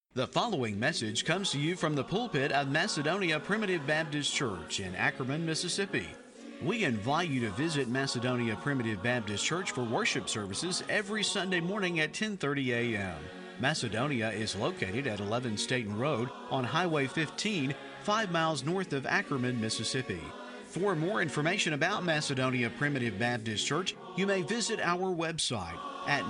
The following message comes to you from the pulpit of Macedonia Primitive Baptist Church in Ackerman, Mississippi. We invite you to visit Macedonia Primitive Baptist Church for worship services every Sunday morning at 10:30 a.m. Macedonia is located at 11 Staten Road on Highway 15, 5 miles north of Ackerman, Mississippi. For more information about Macedonia Primitive Baptist Church, you may visit our website at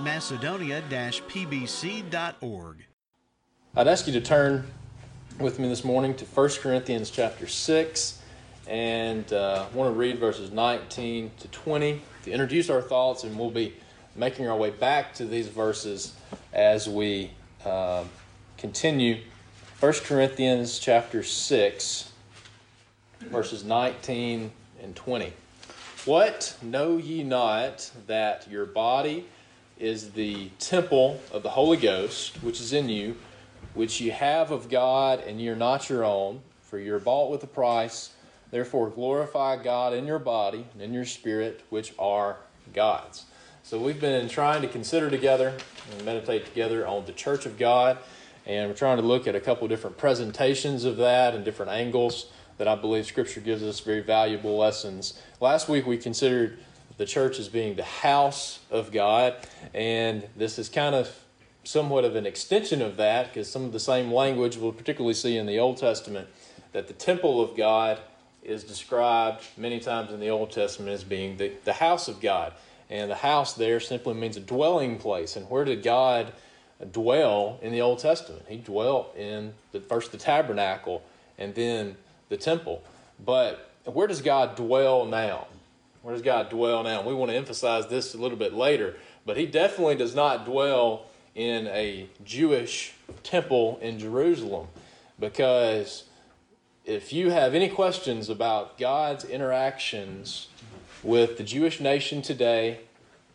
macedonia-pbc.org. I'd ask you to turn with me this morning to 1 Corinthians chapter 6, and I want to read verses 19 to 20 to introduce our thoughts, and we'll be making our way back to these verses as we continue. 1 Corinthians chapter 6, verses 19 and 20. What, know ye not that your body is the temple of the Holy Ghost, which is in you, which ye have of God, and ye are not your own, for ye are bought with a price. Therefore glorify God in your body and in your spirit, which are God's. So we've been trying to consider together and meditate together on the church of God, and we're trying to look at a couple different presentations of that and different angles that I believe Scripture gives us very valuable lessons. Last week we considered the church as being the house of God, and this is kind of somewhat of an extension of that, because some of the same language we'll particularly see in the Old Testament, that the temple of God is described many times in the Old Testament as being the house of God. And the house there simply means a dwelling place. And where did God dwell in the Old Testament? He dwelt in first the tabernacle and then the temple. But where does God dwell now? Where does God dwell now? We want to emphasize this a little bit later, but he definitely does not dwell in a Jewish temple in Jerusalem, because if you have any questions about God's interactions with the Jewish nation today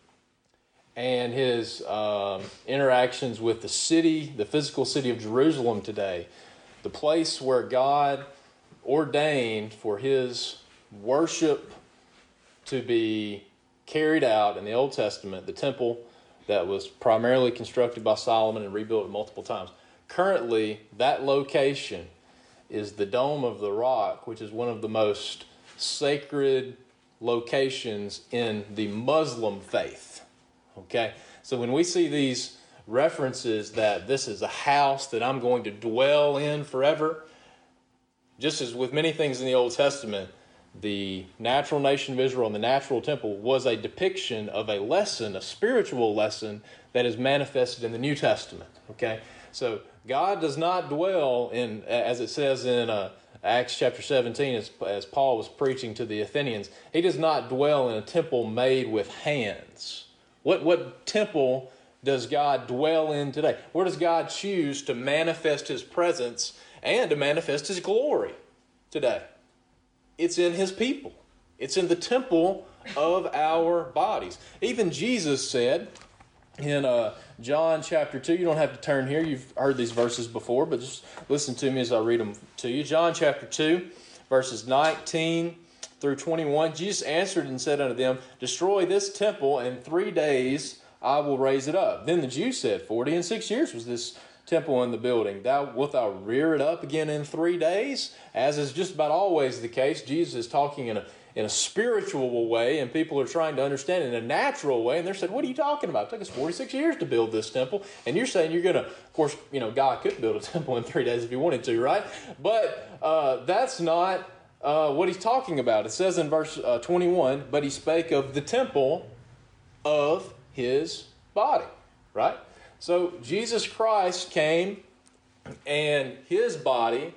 and his interactions with the city, the physical city of Jerusalem today, the place where God ordained for his worship to be carried out in the Old Testament, the temple that was primarily constructed by Solomon and rebuilt multiple times. Currently, that location is the Dome of the Rock, which is one of the most sacred locations in the Muslim faith. Okay? So when we see these references that this is a house that I'm going to dwell in forever, just as with many things in the Old Testament, the natural nation of Israel and the natural temple was a depiction of a lesson, a spiritual lesson that is manifested in the New Testament. Okay, so God does not dwell in, as it says in Acts chapter 17, as Paul was preaching to the Athenians, he does not dwell in a temple made with hands. What temple does God dwell in today? Where does God choose to manifest his presence and to manifest his glory today? It's in his people. It's in the temple of our bodies. Even Jesus said in John chapter 2, you don't have to turn here, you've heard these verses before, but just listen to me as I read them to you. John chapter 2, verses 19 through 21, Jesus answered and said unto them, destroy this temple, and 3 days I will raise it up. Then the Jews said, 46 years was this temple in the building. Wilt thou rear it up again in 3 days? As is just about always the case, Jesus is talking in a spiritual way, and people are trying to understand it in a natural way, and they're saying, what are you talking about? It took us 46 years to build this temple, and you're saying you're going to, of course, God could build a temple in 3 days if he wanted to, right? But that's not what he's talking about. It says in verse 21, but he spake of the temple of his body, right? So Jesus Christ came, and his body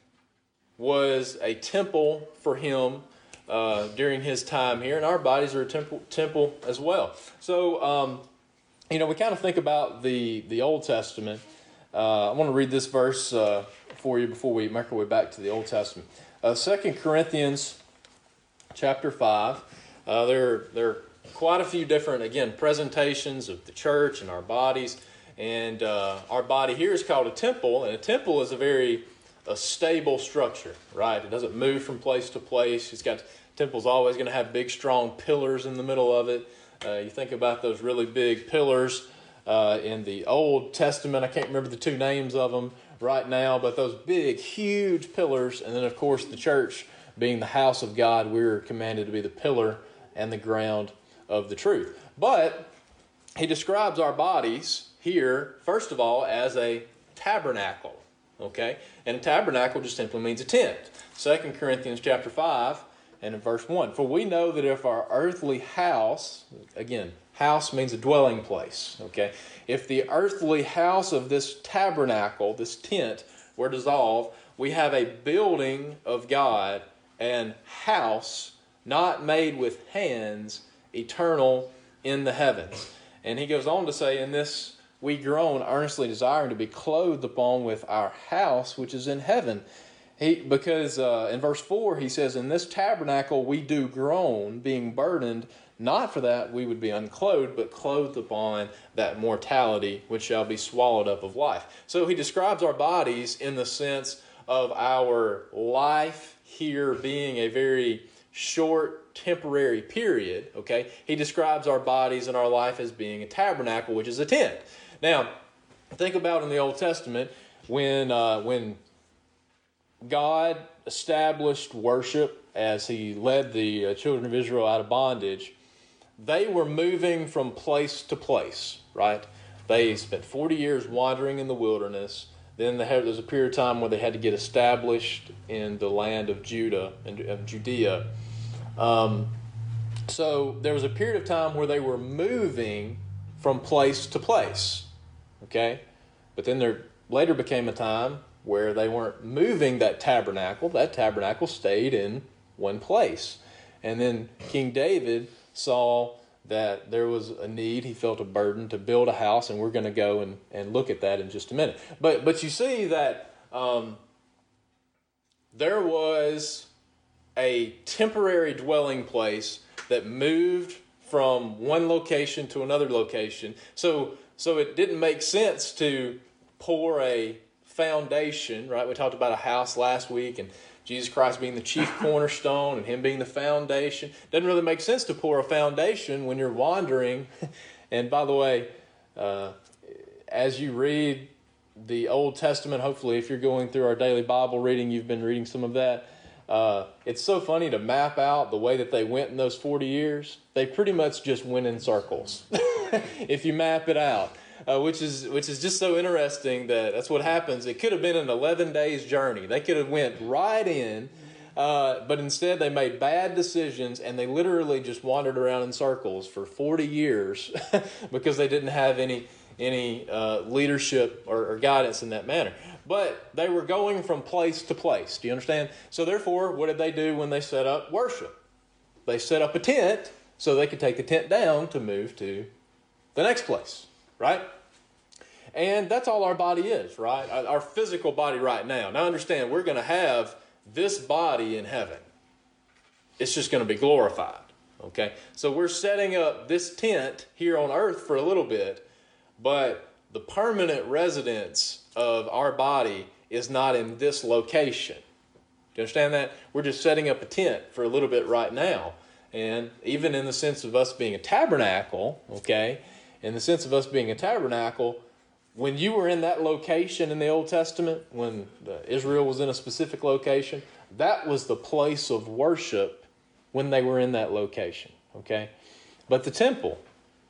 was a temple for him during his time here, and our bodies are a temple as well. So, we kind of think about the Old Testament. I want to read this verse for you before we make our way back to the Old Testament. 2 Corinthians chapter 5. There are quite a few different, again, presentations of the church and our bodies. And our body here is called a temple, and a temple is a stable structure, right? It doesn't move from place to place. Temple's always going to have big, strong pillars in the middle of it. You think about those really big pillars in the Old Testament. I can't remember the two names of them right now, but those big, huge pillars. And then, of course, the church being the house of God, we're commanded to be the pillar and the ground of the truth. But he describes our bodies here, first of all, as a tabernacle. Okay? And a tabernacle just simply means a tent. 2 Corinthians chapter 5 and in verse 1. For we know that if our earthly house, again, house means a dwelling place. Okay? If the earthly house of this tabernacle, this tent, were dissolved, we have a building of God and house not made with hands, eternal in the heavens. And he goes on to say, in this we groan, earnestly desiring to be clothed upon with our house which is in heaven. Because in verse 4 he says, in this tabernacle we do groan, being burdened, not for that we would be unclothed, but clothed upon that mortality which shall be swallowed up of life. So he describes our bodies in the sense of our life here being a very short, temporary period. Okay, he describes our bodies and our life as being a tabernacle, which is a tent. Now, think about in the Old Testament when God established worship as he led the children of Israel out of bondage. They were moving from place to place, right? They spent 40 years wandering in the wilderness. Then there was a period of time where they had to get established in the land of Judah and of Judea. So there was a period of time where they were moving from place to place. Okay? But then there later became a time where they weren't moving that tabernacle. That tabernacle stayed in one place. And then King David saw that there was a need. He felt a burden to build a house, and we're going to go and look at that in just a minute. But you see that there was a temporary dwelling place that moved from one location to another location. So it didn't make sense to pour a foundation, right? We talked about a house last week, and Jesus Christ being the chief cornerstone and him being the foundation. Doesn't really make sense to pour a foundation when you're wandering. And by the way, as you read the Old Testament, hopefully if you're going through our daily Bible reading, you've been reading some of that. It's so funny to map out the way that they went in those 40 years. They pretty much just went in circles if you map it out. Which is just so interesting that's what happens. It could have been an 11 days journey. They could have went right in, but instead they made bad decisions and they literally just wandered around in circles for 40 years because they didn't have any leadership or guidance in that manner. But they were going from place to place. Do you understand? So therefore, what did they do when they set up worship? They set up a tent so they could take the tent down to move to the next place. Right? And that's all our body is, right? Our physical body right now. Now understand, we're going to have this body in heaven. It's just going to be glorified. Okay? So we're setting up this tent here on earth for a little bit, but the permanent residence of our body is not in this location. Do you understand that? We're just setting up a tent for a little bit right now. And even in the sense of us being a tabernacle, okay, in the sense of us being a tabernacle, when you were in that location in the Old Testament, when Israel was in a specific location, that was the place of worship when they were in that location, okay? But the temple,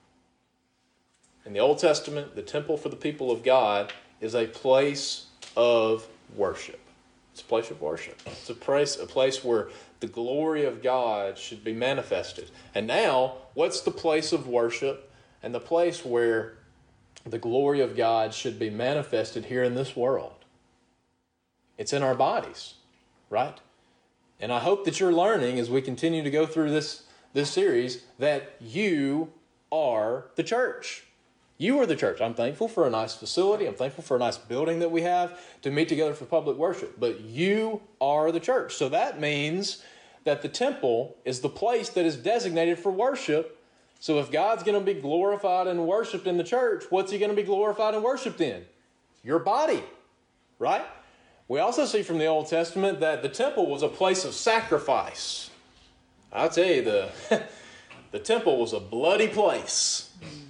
in the Old Testament, the temple for the people of God is a place of worship. It's a place of worship. It's a place where the glory of God should be manifested. And now, what's the place of worship and the place where the glory of God should be manifested here in this world? It's in our bodies, right? And I hope that you're learning as we continue to go through this series that you are the church. You are the church. I'm thankful for a nice facility. I'm thankful for a nice building that we have to meet together for public worship. But you are the church. So that means that the temple is the place that is designated for worship. So if God's going to be glorified and worshipped in the church, what's he going to be glorified and worshipped in? Your body, right? We also see from the Old Testament that the temple was a place of sacrifice. I'll tell you, the temple was a bloody place.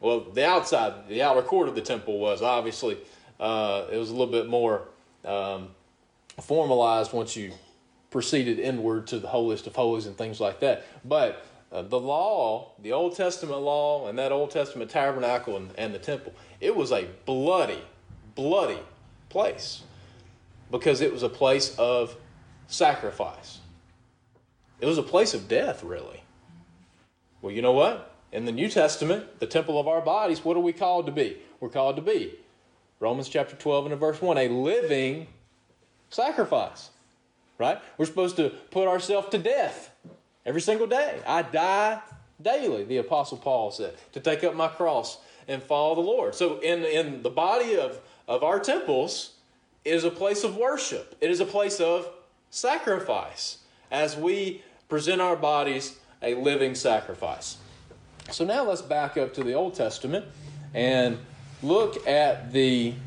Well, the outer court of the temple was obviously, it was a little bit more formalized once you proceeded inward to the holiest of holies and things like that. But the law, the Old Testament law, and that Old Testament tabernacle and the temple, it was a bloody, bloody place because it was a place of sacrifice. It was a place of death, really. Well, you know what? In the New Testament, the temple of our bodies, what are we called to be? We're called to be, Romans chapter 12 and verse 1, a living sacrifice. Right? We're supposed to put ourselves to death every single day. I die daily, the Apostle Paul said, to take up my cross and follow the Lord. So in the body of our temples, it is a place of worship. It is a place of sacrifice as we present our bodies a living sacrifice. So now let's back up to the Old Testament and look at the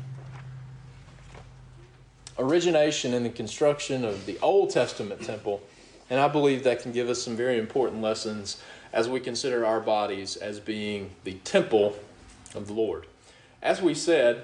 origination and the construction of the Old Testament temple. And I believe that can give us some very important lessons as we consider our bodies as being the temple of the Lord. As we said,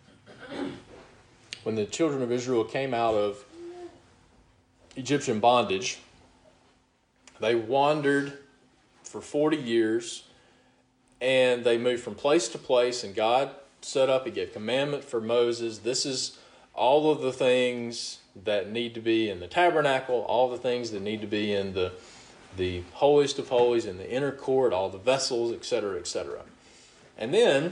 when the children of Israel came out of Egyptian bondage, they wandered for 40 years and they moved from place to place, and God set up, He gave commandment for Moses. This is all of the things that need to be in the tabernacle, all the things that need to be in the holiest of holies, in the inner court, all the vessels, etc., etc. And then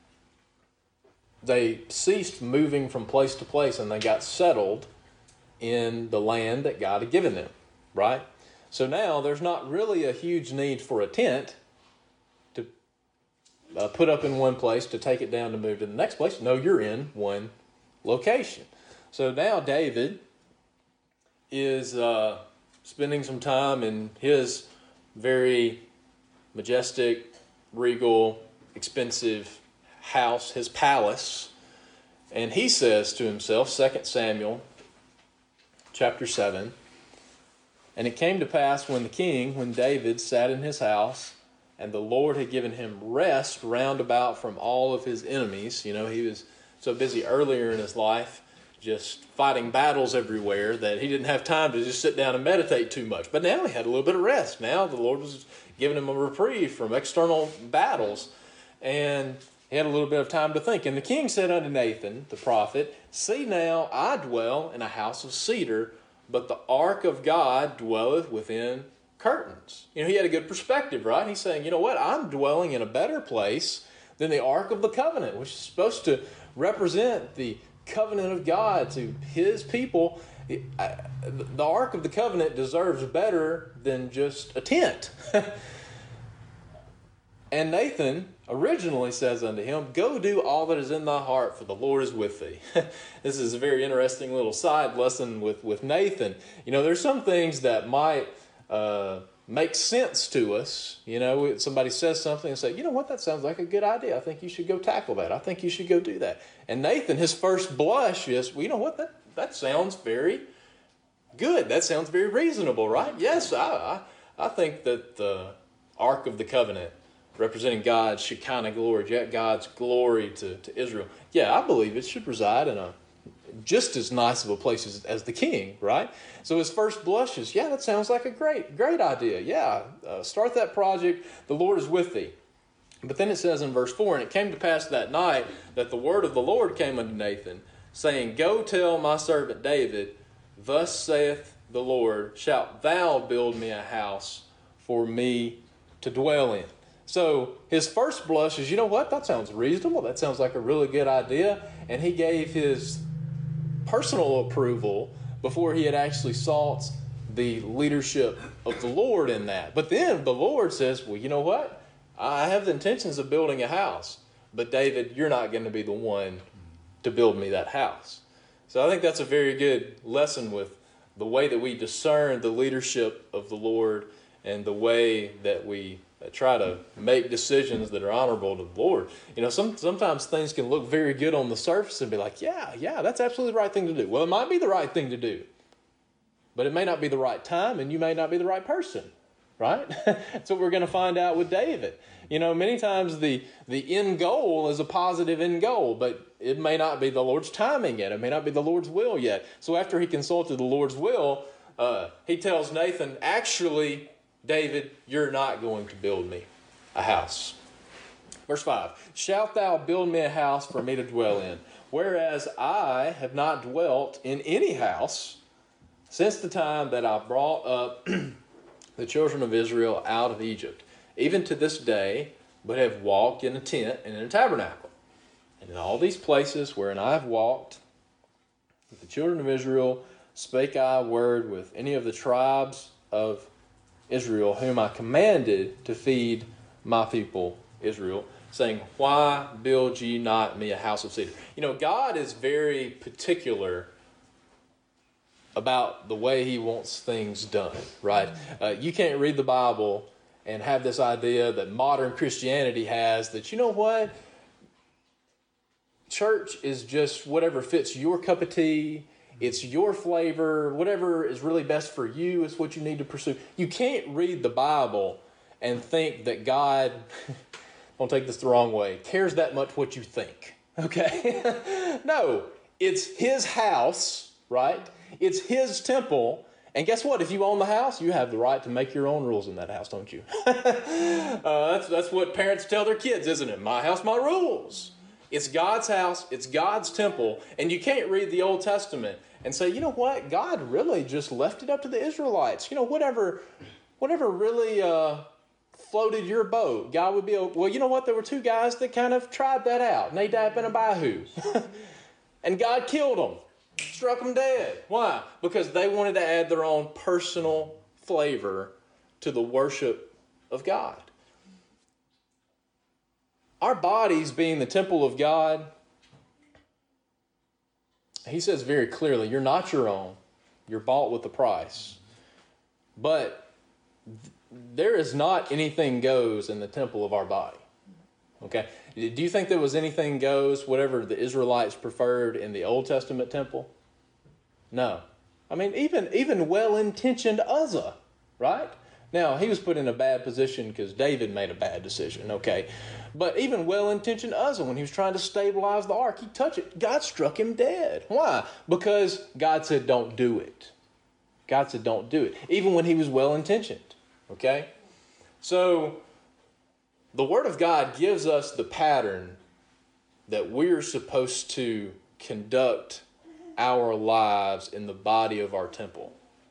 they ceased moving from place to place and they got settled in the land that God had given them, right? So now there's not really a huge need for a tent to put up in one place, to take it down to move to the next place. No, you're in one location. So now David is spending some time in his very majestic, regal, expensive house, his palace, and he says to himself, 2 Samuel chapter 7, "And it came to pass when David sat in his house, and the Lord had given him rest round about from all of his enemies." You know, he was so busy earlier in his life just fighting battles everywhere that he didn't have time to just sit down and meditate too much. But now he had a little bit of rest. Now the Lord was giving him a reprieve from external battles, and he had a little bit of time to think. And the king said unto Nathan, the prophet, "See now, I dwell in a house of cedar, but the ark of God dwelleth within curtains." You know, he had a good perspective, right? He's saying, you know what? I'm dwelling in a better place than the ark of the covenant, which is supposed to represent the covenant of God to His people. The ark of the covenant deserves better than just a tent. And Nathan originally says unto him, "Go do all that is in thy heart, for the Lord is with thee." This is a very interesting little side lesson with Nathan. You know, there's some things that might make sense to us. You know, somebody says something and say, "You know what, that sounds like a good idea. I think you should go tackle that. I think you should go do that." And Nathan, his first blush is, "Well, you know what, that sounds very good. That sounds very reasonable, right? Yes, I think that the Ark of the Covenant, representing God's Shekinah glory, God's glory to Israel, yeah, I believe it should reside in a just as nice of a place as the king," right? So his first blush is, yeah, that sounds like a great idea. Yeah, start that project. The Lord is with thee. But then it says in verse 4, "And it came to pass that night that the word of the Lord came unto Nathan, saying, Go tell my servant David, Thus saith the Lord, Shalt thou build me a house for me to dwell in?" So his first blush is, you know what, that sounds reasonable. That sounds like a really good idea. And he gave his personal approval before he had actually sought the leadership of the Lord in that. But then the Lord says, "Well, you know what? I have the intentions of building a house, but David, you're not going to be the one to build me that house." So I think that's a very good lesson with the way that we discern the leadership of the Lord and the way that we try to make decisions that are honorable to the Lord. You know, sometimes things can look very good on the surface and be like, yeah, that's absolutely the right thing to do. Well, it might be the right thing to do, but it may not be the right time, and you may not be the right person, right? That's what we're going to find out with David. Many times the end goal is a positive end goal, but it may not be the Lord's timing yet. It may not be the Lord's will yet. So after he consulted the Lord's will, he tells Nathan, actually, David, you're not going to build me a house. Verse 5, shalt thou build me a house for me to dwell in, whereas I have not dwelt in any house since the time that I brought up the children of Israel out of Egypt, even to this day, but have walked in a tent and in a tabernacle. And in all these places wherein I have walked with the children of Israel, spake I a word with any of the tribes of Israel, whom I commanded to feed my people Israel, saying, why build ye not me a house of cedar? God is very particular about the way he wants things done, right? You can't read the Bible and have this idea that modern Christianity has that, church is just whatever fits your cup of tea. It's your flavor. Whatever is really best for you is what you need to pursue. You can't read the Bible and think that God, don't take this the wrong way, cares that much what you think, okay? No, it's his house, right? It's his temple. And guess what? If you own the house, you have the right to make your own rules in that house, don't you? That's what parents tell their kids, isn't it? My house, my rules. It's God's house. It's God's temple. And you can't read the Old Testament and say, you know what? God really just left it up to the Israelites. Whatever really floated your boat, God would be, well, you know what? There were two guys that kind of tried that out, Nadab and Abihu. And God killed them. Struck them dead. Why? Because they wanted to add their own personal flavor to the worship of God. Our bodies being the temple of God, he says very clearly, you're not your own. You're bought with a price. But there is not anything goes in the temple of our body. Okay? Do you think there was anything goes, whatever the Israelites preferred in the Old Testament temple? No. I mean, even well-intentioned Uzzah, right? Now, he was put in a bad position because David made a bad decision, okay? But even well-intentioned Uzzah, when he was trying to stabilize the ark, he touched it. God struck him dead. Why? Because God said, don't do it. God said, don't do it. Even when he was well-intentioned, okay? So the Word of God gives us the pattern that we're supposed to conduct our lives in the body of our temple.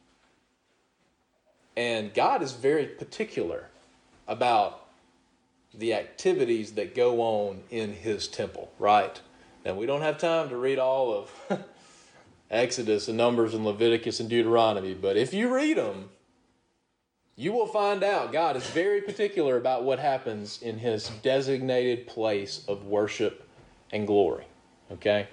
And God is very particular about the activities that go on in his temple, right? Now, we don't have time to read all of Exodus and Numbers and Leviticus and Deuteronomy, but if you read them, you will find out God is very particular about what happens in his designated place of worship and glory. Okay?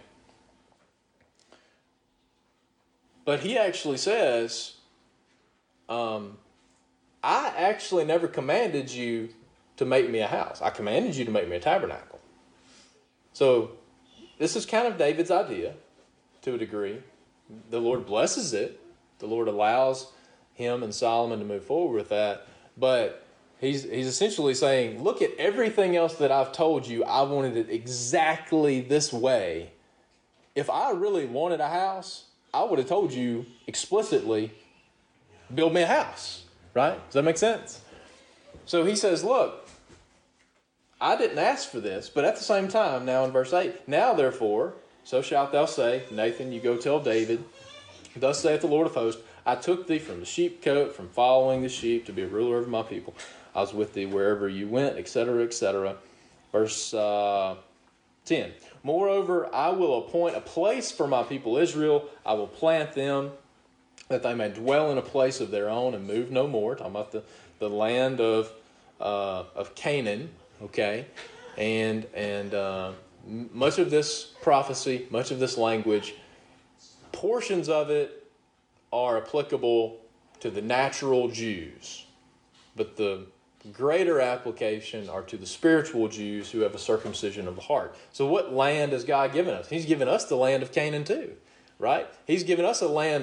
But he actually says, I actually never commanded you to make me a house. I commanded you to make me a tabernacle. So this is kind of David's idea to a degree. The Lord blesses it. The Lord allows him and Solomon to move forward with that. But he's essentially saying, look at everything else that I've told you. I wanted it exactly this way. If I really wanted a house, I would have told you explicitly, build me a house. Right? Does that make sense? So he says, look, I didn't ask for this, but at the same time, now in verse 8, now therefore, so shalt thou say, Nathan, you go tell David, thus saith the Lord of hosts, I took thee from the sheepcote, from following the sheep, to be a ruler of my people. I was with thee wherever you went, etc., etc. Verse 10. Moreover, I will appoint a place for my people Israel. I will plant them, that they may dwell in a place of their own and move no more. Talking about the land of Canaan, okay? And much of this prophecy, much of this language, portions of it are applicable to the natural Jews, but the greater application are to the spiritual Jews who have a circumcision of the heart. So what land has God given us? He's given us the land of Canaan too, right? He's given us a land that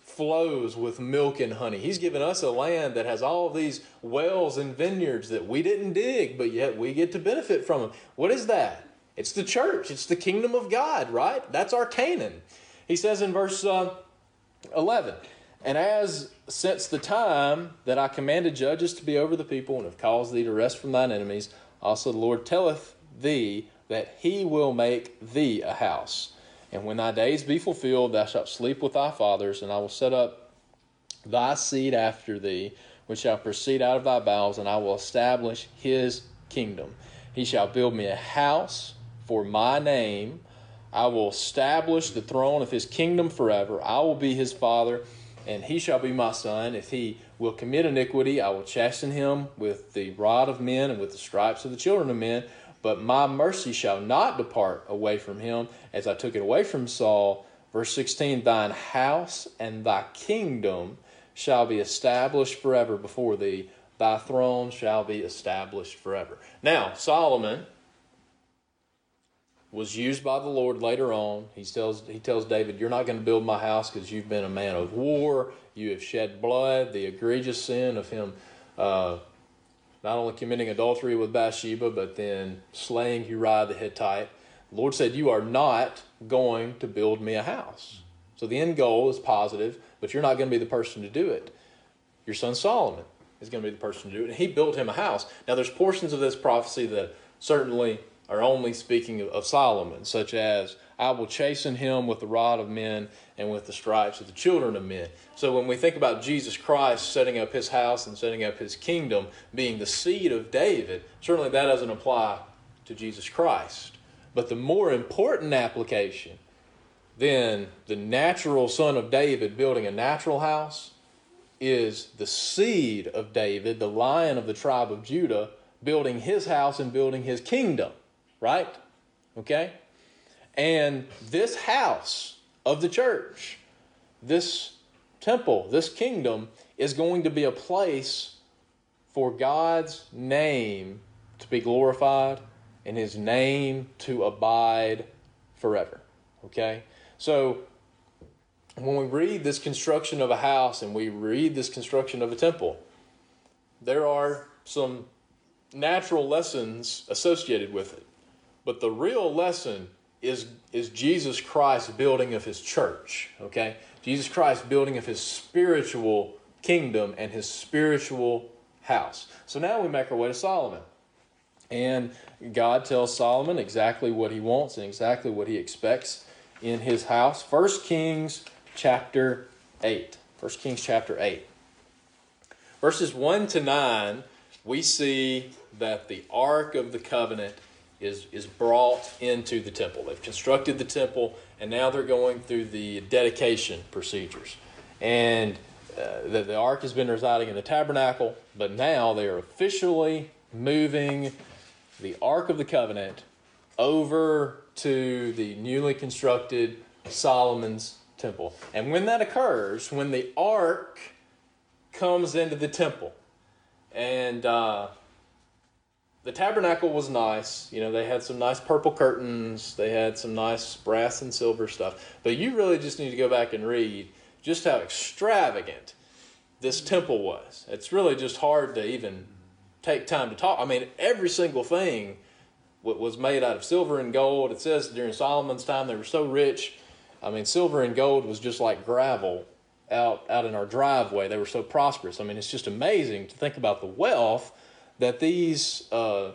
flows with milk and honey. He's given us a land that has all of these wells and vineyards that we didn't dig, but yet we get to benefit from them. What is that? It's the church. It's the kingdom of God, right? That's our Canaan. He says in verse 11, and as since the time that I commanded judges to be over the people and have caused thee to rest from thine enemies, also the Lord telleth thee that he will make thee a house. And when thy days be fulfilled, thou shalt sleep with thy fathers, and I will set up thy seed after thee, which shall proceed out of thy bowels, and I will establish his kingdom. He shall build me a house for my name. I will establish the throne of his kingdom forever. I will be his father, and he shall be my son. If he will commit iniquity, I will chasten him with the rod of men and with the stripes of the children of men. But my mercy shall not depart away from him, as I took it away from Saul. Verse 16, thine house and thy kingdom shall be established forever before thee. Thy throne shall be established forever. Now, Solomon was used by the Lord later on. He tells David, you're not going to build my house because you've been a man of war. You have shed blood, the egregious sin of him not only committing adultery with Bathsheba, but then slaying Uriah the Hittite. The Lord said, you are not going to build me a house. So the end goal is positive, but you're not going to be the person to do it. Your son Solomon is going to be the person to do it. And he built him a house. Now there's portions of this prophecy that certainly are only speaking of Solomon, such as, I will chasten him with the rod of men and with the stripes of the children of men. So when we think about Jesus Christ setting up his house and setting up his kingdom, being the seed of David, certainly that doesn't apply to Jesus Christ. But the more important application than the natural son of David building a natural house is the seed of David, the Lion of the tribe of Judah, building his house and building his kingdom. Right? Okay? And this house of the church, this temple, this kingdom, is going to be a place for God's name to be glorified and his name to abide forever. Okay? So, when we read this construction of a house and we read this construction of a temple, there are some natural lessons associated with it. But the real lesson is Jesus Christ building of his church, okay? Jesus Christ building of his spiritual kingdom and his spiritual house. So now we make our way to Solomon. And God tells Solomon exactly what he wants and exactly what he expects in his house. 1 Kings chapter 8. 1 Kings chapter 8. Verses 1 to 9, we see that the Ark of the Covenant is brought into the temple. They've constructed the temple, and now they're going through the dedication procedures. And the ark has been residing in the tabernacle, but now they are officially moving the Ark of the Covenant over to the newly constructed Solomon's temple. And when that occurs, when the ark comes into the temple, and the tabernacle was nice. You know, they had some nice purple curtains. They had some nice brass and silver stuff. But you really just need to go back and read just how extravagant this temple was. It's really just hard to even take time to talk. I mean, every single thing was made out of silver and gold. It says during Solomon's time they were so rich. I mean, silver and gold was just like gravel out in our driveway. They were so prosperous. I mean, it's just amazing to think about the wealth that these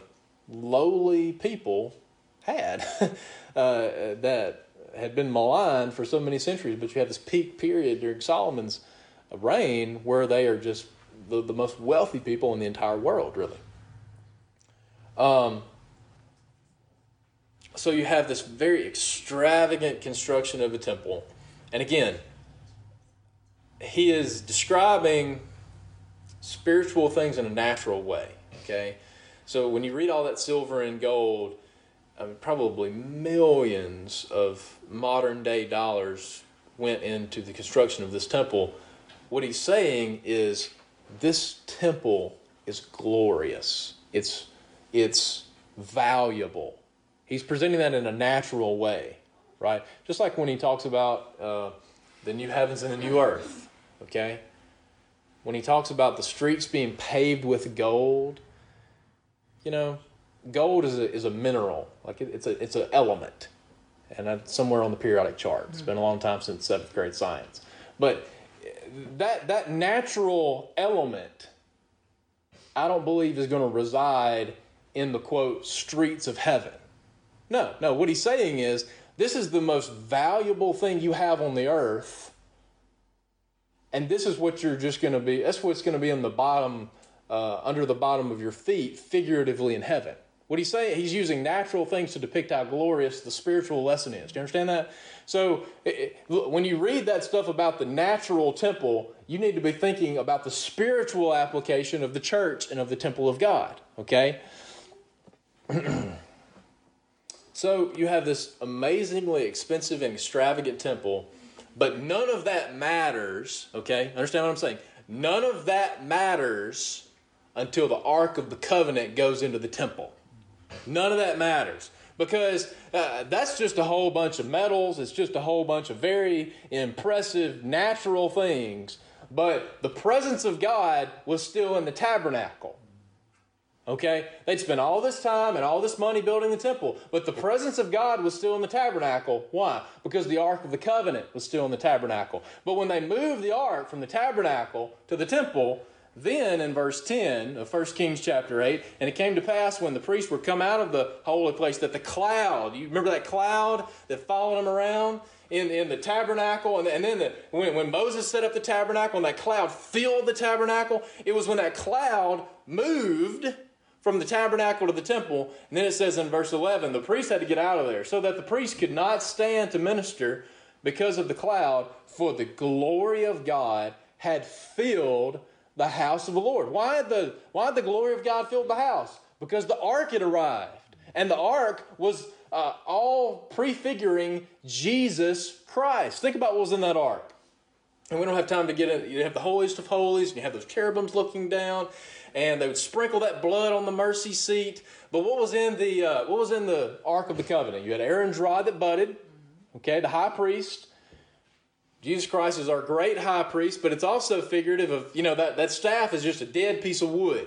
lowly people had that had been maligned for so many centuries. But you have this peak period during Solomon's reign where they are just the most wealthy people in the entire world, really. So you have this very extravagant construction of a temple. And again, he is describing spiritual things in a natural way. Okay, so when you read all that silver and gold, I mean, probably millions of modern day dollars went into the construction of this temple. What he's saying is this temple is glorious. It's valuable. He's presenting that in a natural way, right? Just like when he talks about the new heavens and the new earth. Okay? When he talks about the streets being paved with gold, gold is a mineral. Like it's an element. And that's somewhere on the periodic chart. It's been a long time since 7th grade science. But that natural element, I don't believe is going to reside in the, quote, streets of heaven. No. What he's saying is, this is the most valuable thing you have on the earth, and this is what you're just going to be, that's what's going to be in the bottom, under the bottom of your feet, figuratively in heaven. What he's saying, he's using natural things to depict how glorious the spiritual lesson is. Do you understand that? So when you read that stuff about the natural temple, you need to be thinking about the spiritual application of the church and of the temple of God. Okay? So you have this amazingly expensive and extravagant temple, but none of that matters. Okay? Understand what I'm saying? None of that matters until the Ark of the Covenant goes into the temple. None of that matters, because that's just a whole bunch of metals. It's just a whole bunch of very impressive natural things. But the presence of God was still in the tabernacle. Okay? They'd spent all this time and all this money building the temple, but the presence of God was still in the tabernacle. Why? Because the Ark of the Covenant was still in the tabernacle. But when they moved the Ark from the tabernacle to the temple, then in verse 10 of 1 Kings chapter 8, and it came to pass when the priests were come out of the holy place that the cloud, you remember that cloud that followed them around in the tabernacle? And then when Moses set up the tabernacle and that cloud filled the tabernacle, it was when that cloud moved from the tabernacle to the temple. And then it says in verse 11, the priests had to get out of there so that the priests could not stand to minister because of the cloud, for the glory of God had filled the house of the Lord. Why had the glory of God filled the house? Because the ark had arrived. And the ark was all prefiguring Jesus Christ. Think about what was in that ark. And we don't have time to get in. You have the holiest of holies, and you have those cherubims looking down, and they would sprinkle that blood on the mercy seat. But what was in the Ark of the Covenant? You had Aaron's rod that budded, okay, the high priest. Jesus Christ is our great high priest, but it's also figurative of, that staff is just a dead piece of wood.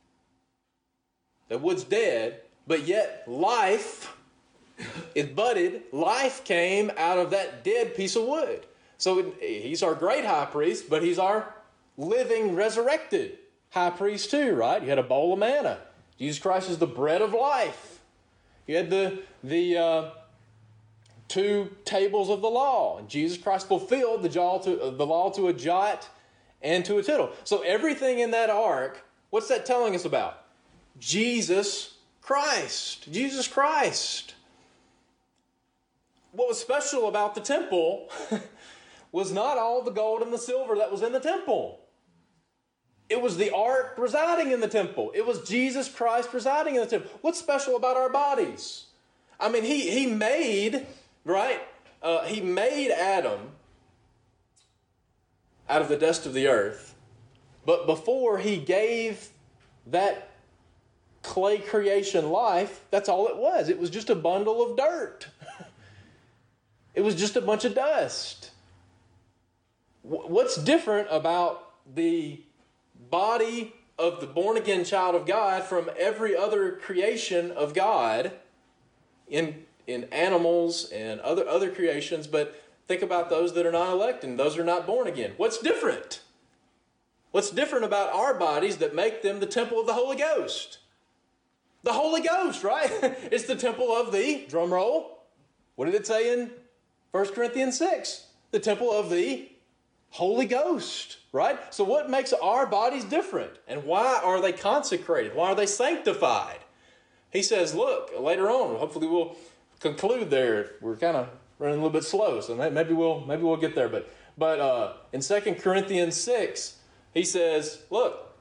That wood's dead, but yet life, it budded, life came out of that dead piece of wood. So he's our great high priest, but he's our living, resurrected high priest too, right? You had a bowl of manna. Jesus Christ is the bread of life. You had the 2 tables of the law. And Jesus Christ fulfilled the law to a jot and to a tittle. So everything in that ark, what's that telling us about? Jesus Christ. Jesus Christ. What was special about the temple was not all the gold and the silver that was in the temple. It was the ark residing in the temple. It was Jesus Christ residing in the temple. What's special about our bodies? I mean, he made... Right? He made Adam out of the dust of the earth, but before he gave that clay creation life, that's all it was. It was just a bundle of dirt. It was just a bunch of dust. What's different about the body of the born-again child of God from every other creation of God in animals and other creations, but think about those that are not elect and those that are not born again. What's different? What's different about our bodies that make them the temple of the Holy Ghost? The Holy Ghost, right? It's the temple of the, drum roll, what did it say in 1 Corinthians 6? The temple of the Holy Ghost, right? So what makes our bodies different? And why are they consecrated? Why are they sanctified? He says, look, later on, hopefully we'll conclude there. We're kind of running a little bit slow, so maybe we'll get there. But in 2 Corinthians 6, he says, look,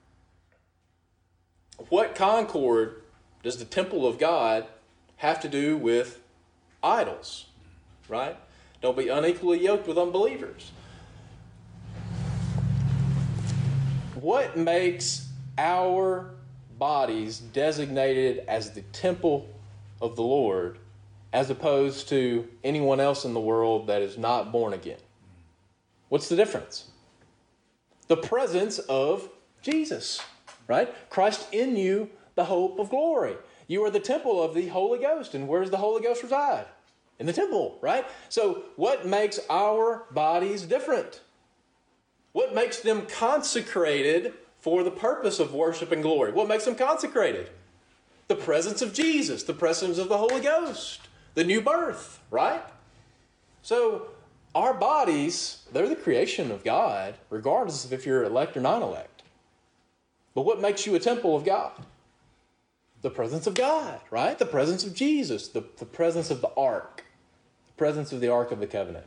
what concord does the temple of God have to do with idols? Right? Don't be unequally yoked with unbelievers. What makes our bodies designated as the temple of the Lord as opposed to anyone else in the world that is not born again? What's the difference? The presence of Jesus, right? Christ in you, the hope of glory. You are the temple of the Holy Ghost. And where does the Holy Ghost reside? In the temple, right? So what makes our bodies different? What makes them consecrated for the purpose of worship and glory? What makes them consecrated? The presence of Jesus, the presence of the Holy Ghost, the new birth, right? So our bodies, they're the creation of God, regardless of if you're elect or non-elect. But what makes you a temple of God? The presence of God, right? The presence of Jesus, the presence of the ark, the presence of the Ark of the Covenant.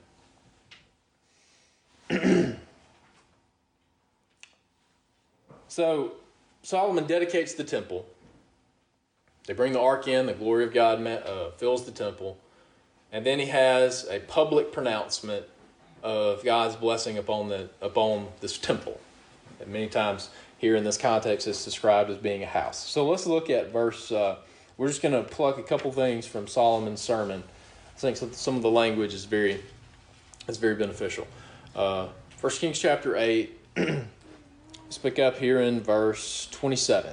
So Solomon dedicates the temple. They bring the ark in, the glory of God fills the temple. And then he has a public pronouncement of God's blessing upon this temple. And many times here in this context it's described as being a house. So let's look at verse, we're just going to pluck a couple things from Solomon's sermon. I think some of the language is very beneficial. 1 Kings chapter 8, let's pick up here in verse 27.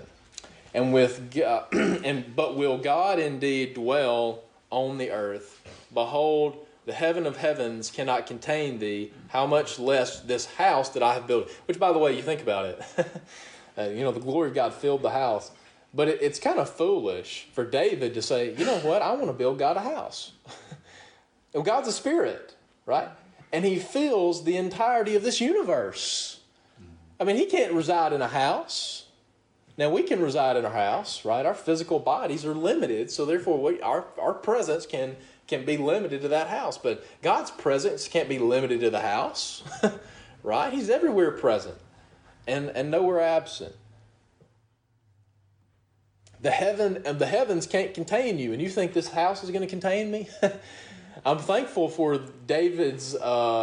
But will God indeed dwell on the earth? Behold, the heaven of heavens cannot contain thee. How much less this house that I have built? Which, by the way, you think about it. The glory of God filled the house. But it's kind of foolish for David to say, you know what? I want to build God a house. Well, God's a spirit, right? And he fills the entirety of this universe. I mean, he can't reside in a house. Now, we can reside in our house, right? Our physical bodies are limited, so therefore our presence can be limited to that house. But God's presence can't be limited to the house, right? He's everywhere present and nowhere absent. The heavens can't contain you, and you think this house is going to contain me? I'm thankful for David's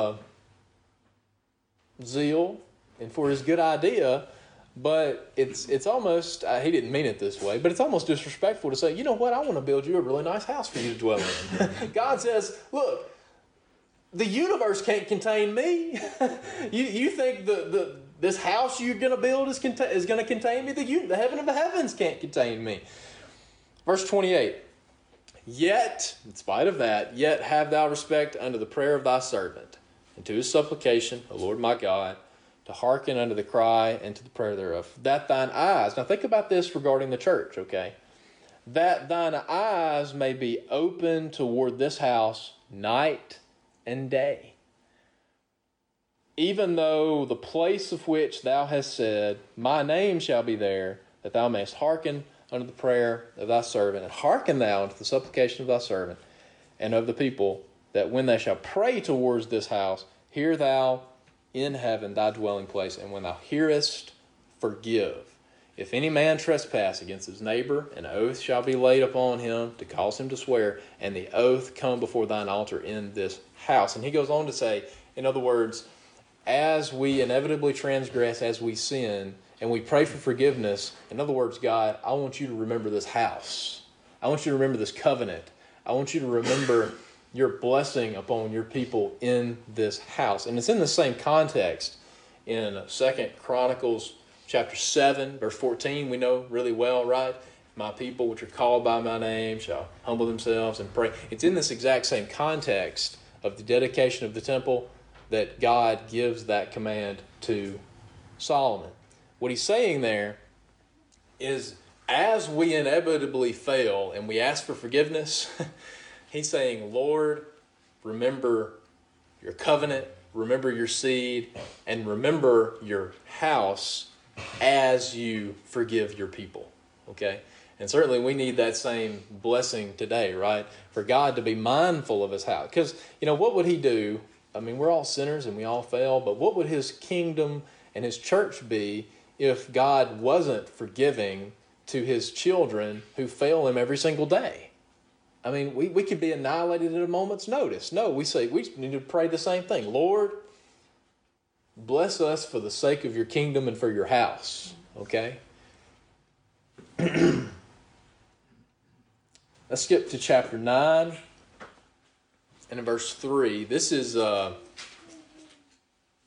zeal and for his good idea. But it's almost, he didn't mean it this way, but it's almost disrespectful to say, you know what, I want to build you a really nice house for you to dwell in. God says, look, the universe can't contain me. You think this house you're going to build is going to contain me? The heaven of the heavens can't contain me. Verse 28, yet, in spite of that, yet have thou respect unto the prayer of thy servant, and to his supplication, O Lord my God, to hearken unto the cry and to the prayer thereof. That thine eyes, now think about this regarding the church, okay? That thine eyes may be open toward this house night and day. Even though the place of which thou hast said, my name shall be there, that thou mayest hearken unto the prayer of thy servant, and hearken thou unto the supplication of thy servant and of the people, that when they shall pray towards this house, hear thou in heaven thy dwelling place, and when thou hearest, forgive. If any man trespass against his neighbor, an oath shall be laid upon him to cause him to swear, and the oath come before thine altar in this house. And he goes on to say, in other words, as we inevitably transgress, as we sin, and we pray for forgiveness, in other words, God, I want you to remember this house. I want you to remember this covenant. I want you to remember your blessing upon your people in this house. And it's in the same context in 2 Chronicles chapter 7, verse 14. We know really well, right? My people which are called by my name shall humble themselves and pray. It's in this exact same context of the dedication of the temple that God gives that command to Solomon. What he's saying there is, as we inevitably fail and we ask for forgiveness, he's saying, Lord, remember your covenant, remember your seed, and remember your house as you forgive your people. Okay? And certainly we need that same blessing today, right? For God to be mindful of his house. Because, what would he do? I mean, we're all sinners and we all fail, but what would his kingdom and his church be if God wasn't forgiving to his children who fail him every single day? I mean, we could be annihilated at a moment's notice. No, we need to pray the same thing. Lord, bless us for the sake of your kingdom and for your house. Okay? Let's skip to chapter 9 and in verse 3. This is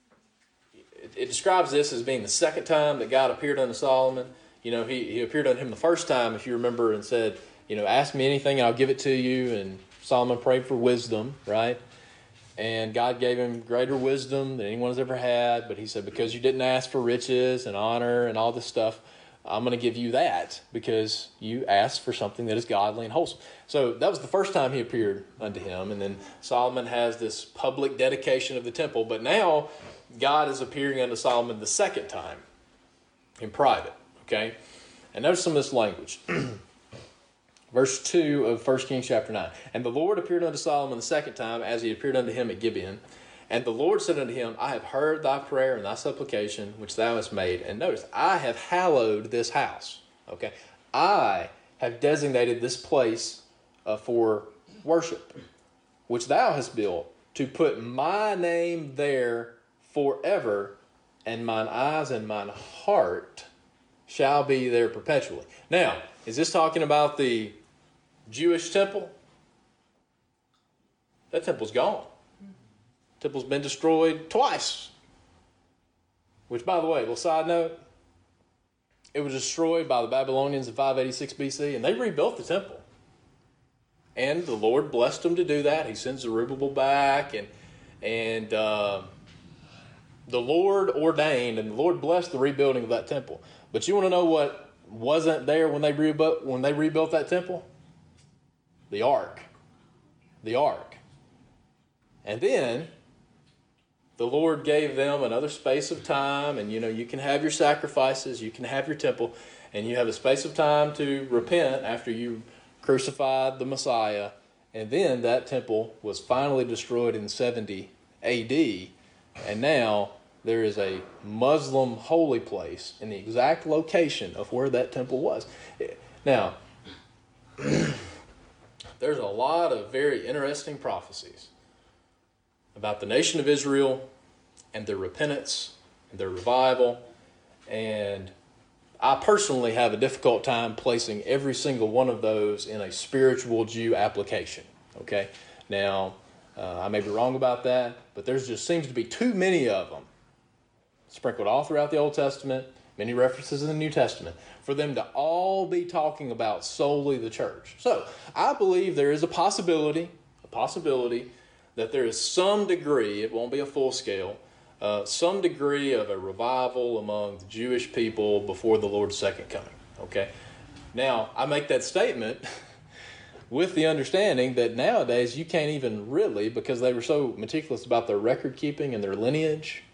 it describes this as being the second time that God appeared unto Solomon. He appeared unto him the first time, if you remember, and said, ask me anything and I'll give it to you. And Solomon prayed for wisdom, right? And God gave him greater wisdom than anyone has ever had. But he said, because you didn't ask for riches and honor and all this stuff, I'm going to give you that because you asked for something that is godly and wholesome. So that was the first time he appeared unto him. And then Solomon has this public dedication of the temple. But now God is appearing unto Solomon the second time in private. Okay? And notice some of this language. Verse 2 of 1 Kings chapter 9. And the Lord appeared unto Solomon the second time as he appeared unto him at Gibeon. And the Lord said unto him, I have heard thy prayer and thy supplication which thou hast made. And notice, I have hallowed this house. Okay? I have designated this place for worship, which thou hast built, to put my name there forever, and mine eyes and mine heart shall be there perpetually. Now, is this talking about the Jewish temple? That temple's gone. Temple's been destroyed twice. Which, by the way, little side note, it was destroyed by the Babylonians in 586 BC, and they rebuilt the temple. And the Lord blessed them to do that. He sends Zerubbabel back, and the Lord ordained, and the Lord blessed the rebuilding of that temple. But you want to know what wasn't there when they rebuilt that temple? The ark. The ark. And then the Lord gave them another space of time, and you can have your sacrifices, you can have your temple, and you have a space of time to repent after you crucified the Messiah. And then that temple was finally destroyed in 70 AD, and now there is a Muslim holy place in the exact location of where that temple was. Now, there's a lot of very interesting prophecies about the nation of Israel and their repentance and their revival. And I personally have a difficult time placing every single one of those in a spiritual Jew application. Okay? Now, I may be wrong about that, but there just seems to be too many of them sprinkled all throughout the Old Testament, many references in the New Testament, for them to all be talking about solely the church. So, I believe there is a possibility that there is some degree, it won't be a full scale, some degree of a revival among the Jewish people before the Lord's second coming. Okay? Now, I make that statement with the understanding that nowadays you can't even really, because they were so meticulous about their record keeping and their lineage,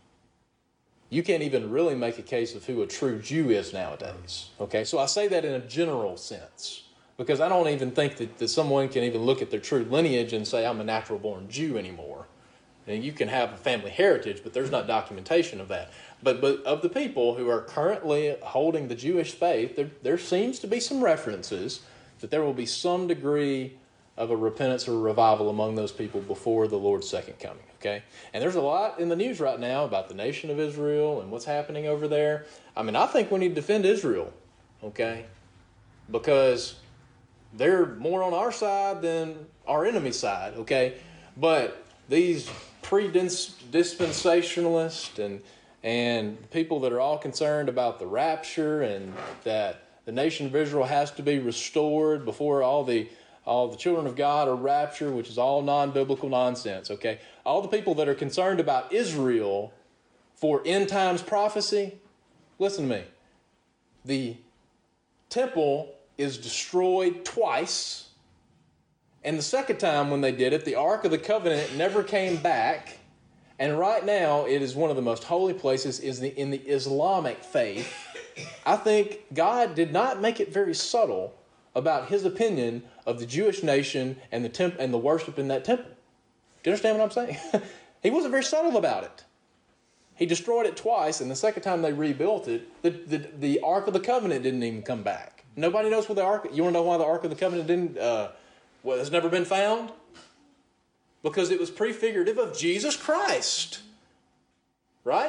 you can't even really make a case of who a true Jew is nowadays. Okay? So I say that in a general sense, because I don't even think that someone can even look at their true lineage and say, I'm a natural-born Jew anymore. And you can have a family heritage, but there's not documentation of that. But of the people who are currently holding the Jewish faith, there seems to be some references that there will be some degree of a repentance or revival among those people before the Lord's second coming. Okay? And there's a lot in the news right now about the nation of Israel and what's happening over there. I mean, I think we need to defend Israel. Okay? Because they're more on our side than our enemy's side, okay? But these pre-dispensationalists and people that are all concerned about the rapture and that the nation of Israel has to be restored before all the children of God are raptured, which is all non-biblical nonsense, okay? All the people that are concerned about Israel for end times prophecy, listen to me. The temple is destroyed twice, and the second time when they did it, the Ark of the Covenant never came back, and right now it is one of the most holy places in the Islamic faith. I think God did not make it very subtle about his opinion of the Jewish nation and the worship in that temple. Do you understand what I'm saying? He wasn't very subtle about it. He destroyed it twice, and the second time they rebuilt it, the Ark of the Covenant didn't even come back. Nobody knows where the Ark... You want to know why the Ark of the Covenant has never been found? Because it was prefigurative of Jesus Christ. Right?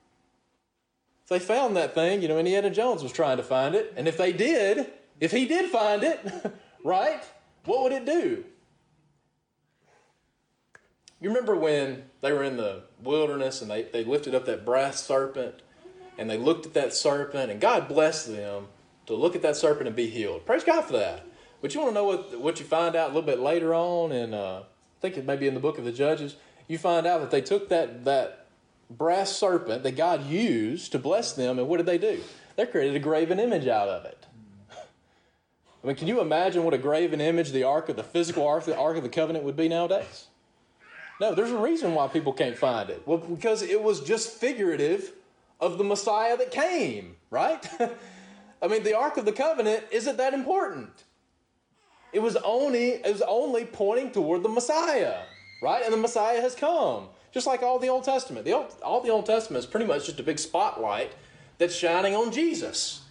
If they found that thing, Indiana Jones was trying to find it, and if he did find it, right, what would it do? You remember when they were in the wilderness and they lifted up that brass serpent and they looked at that serpent and God blessed them to look at that serpent and be healed. Praise God for that. But you want to know what you find out a little bit later on, and I think it may be in the book of the Judges, you find out that they took that brass serpent that God used to bless them, and what did they do? They created a graven image out of it. I mean, can you imagine what a graven image the physical ark of the covenant would be nowadays? No, there's a reason why people can't find it. Well, because it was just figurative of the Messiah that came, right? I mean, the Ark of the Covenant isn't that important. It was only pointing toward the Messiah, right? And the Messiah has come, just like all the Old Testament. All the Old Testament is pretty much just a big spotlight that's shining on Jesus.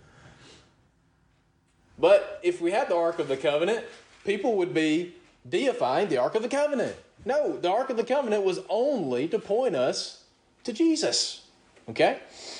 But if we had the Ark of the Covenant, people would be deifying the Ark of the Covenant. No, the Ark of the Covenant was only to point us to Jesus. Okay?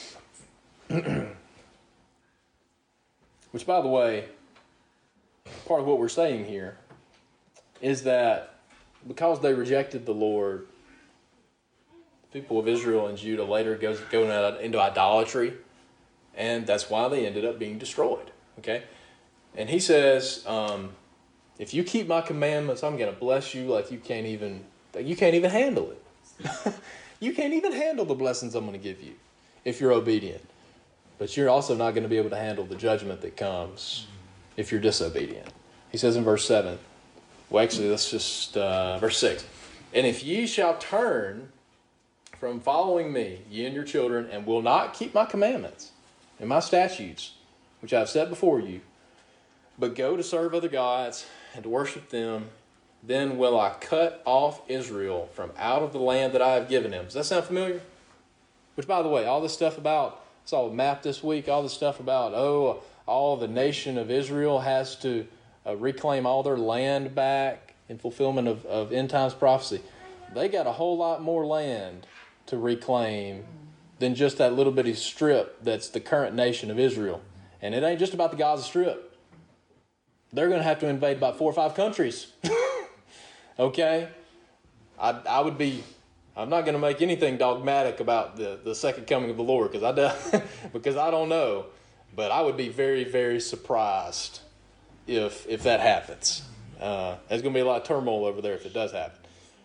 Which, by the way, part of what we're saying here is that because they rejected the Lord, the people of Israel and Judah later go into idolatry, and that's why they ended up being destroyed. Okay? And he says, if you keep my commandments, I'm going to bless you like you can't even handle it. You can't even handle the blessings I'm going to give you if you're obedient. But you're also not going to be able to handle the judgment that comes if you're disobedient. He says in verse 7, well, actually, let's just, verse 6. And if ye shall turn from following me, ye and your children, and will not keep my commandments and my statutes, which I have set before you, but go to serve other gods and to worship them, then will I cut off Israel from out of the land that I have given him. Does that sound familiar? Which, by the way, all this stuff about, I saw a map this week, all this stuff about, all the nation of Israel has to reclaim all their land back in fulfillment of end times prophecy. They got a whole lot more land to reclaim than just that little bitty strip that's the current nation of Israel. And it ain't just about the Gaza Strip. They're going to have to invade about 4 or 5 countries. Okay? I'm not going to make anything dogmatic about the second coming of the Lord because I don't know. But I would be very, very surprised if that happens. There's going to be a lot of turmoil over there if it does happen.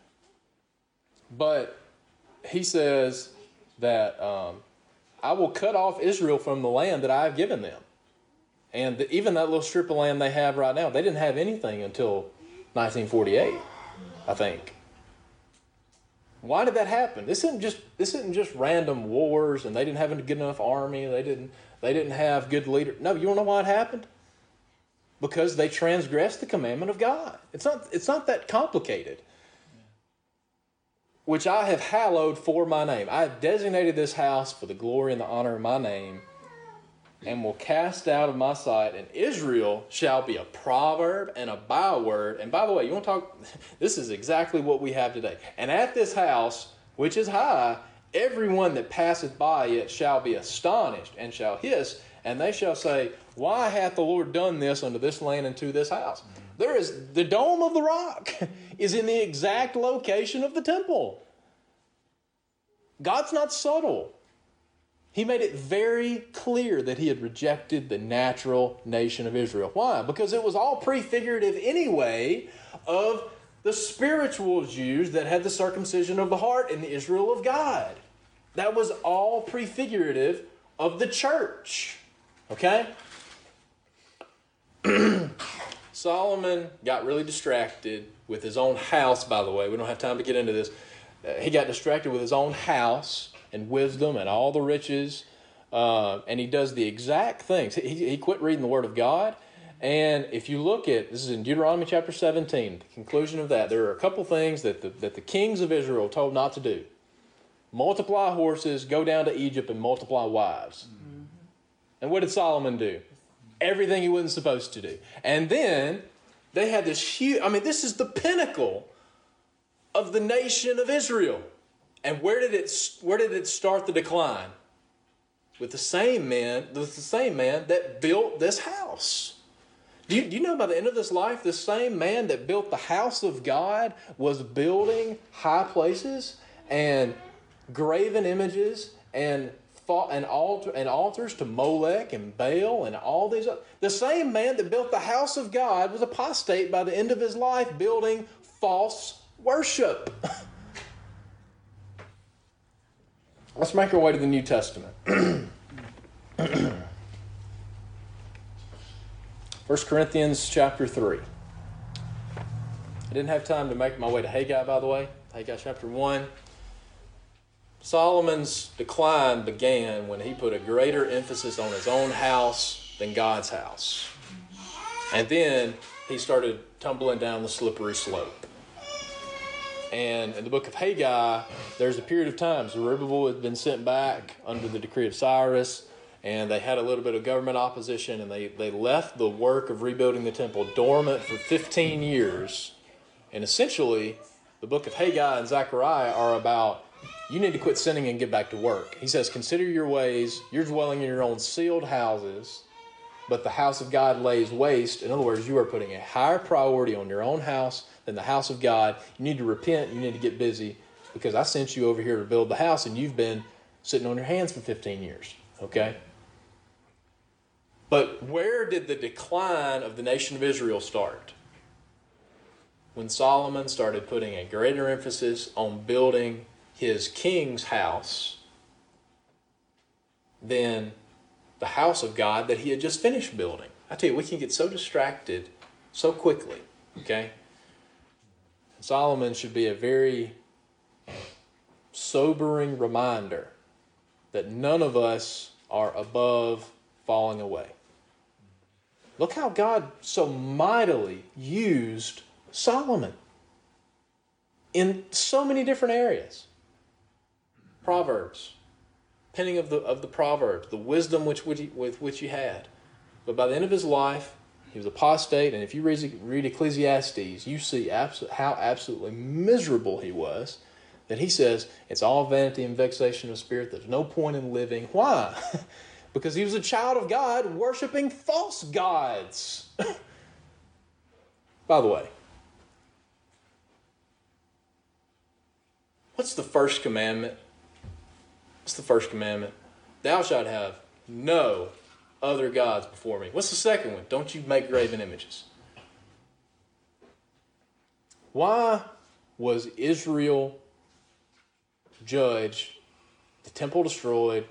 But he says that I will cut off Israel from the land that I have given them. And even that little strip of land they have right now, they didn't have anything until 1948, I think. Why did that happen? This isn't just random wars, and they didn't have a good enough army. They didn't have good leaders. No, you don't know why it happened? Because they transgressed the commandment of God. It's not that complicated. Which I have hallowed for my name. I have designated this house for the glory and the honor of my name, and will cast out of my sight, and Israel shall be a proverb and a byword. And by the way, you want to talk, this is exactly what we have today. And at this house, which is high, everyone that passeth by it shall be astonished, and shall hiss, and they shall say, why hath the Lord done this unto this land and to this house? There is, the dome of the rock is in the exact location of the temple. God's not subtle. He made it very clear that he had rejected the natural nation of Israel. Why? Because it was all prefigurative anyway of the spiritual Jews that had the circumcision of the heart in the Israel of God. That was all prefigurative of the church. Okay? Solomon got really distracted with his own house, by the way. We don't have time to get into this. He got distracted with his own house and wisdom and all the riches, and he does the exact things. He quit reading the Word of God, and if you look at, this is in Deuteronomy chapter 17, the conclusion of that, there are a couple things that the kings of Israel told not to do. Multiply horses, go down to Egypt and multiply wives. Mm-hmm. And what did Solomon do? Everything he wasn't supposed to do. And then they had this huge, this is the pinnacle of the nation of Israel. And where did it start the decline? With the same man that built this house. Do you know by the end of this life, the same man that built the house of God was building high places and graven images and altars to Molech and Baal and all these. The same man that built the house of God was apostate by the end of his life, building false worship. Let's make our way to the New Testament. 1 Corinthians chapter 3. I didn't have time to make my way to Haggai, by the way. Haggai chapter 1. Solomon's decline began when he put a greater emphasis on his own house than God's house. And then he started tumbling down the slippery slope. And in the book of Haggai, there's a period of time. Zerubbabel had been sent back under the decree of Cyrus, and they had a little bit of government opposition, and they left the work of rebuilding the temple dormant for 15 years. And essentially, the book of Haggai and Zechariah are about, you need to quit sinning and get back to work. He says, consider your ways. You're dwelling in your own sealed houses, but the house of God lays waste. In other words, you are putting a higher priority on your own house than the house of God. You need to repent. You need to get busy, because I sent you over here to build the house, and you've been sitting on your hands for 15 years. Okay? But where did the decline of the nation of Israel start? When Solomon started putting a greater emphasis on building his king's house than the house of God that he had just finished building. I tell you, we can get so distracted so quickly, okay? Solomon should be a very sobering reminder that none of us are above falling away. Look how God so mightily used Solomon in so many different areas. Proverbs, penning of the Proverbs, the wisdom with which he had. But by the end of his life, he was apostate, and if you read Ecclesiastes, you see how absolutely miserable he was, that he says, it's all vanity and vexation of spirit, there's no point in living. Why? Because he was a child of God worshiping false gods. By the way, what's the first commandment? What's the first commandment? Thou shalt have no other gods before me. What's the second one? Don't you make graven images. Why was Israel judged, the temple destroyed,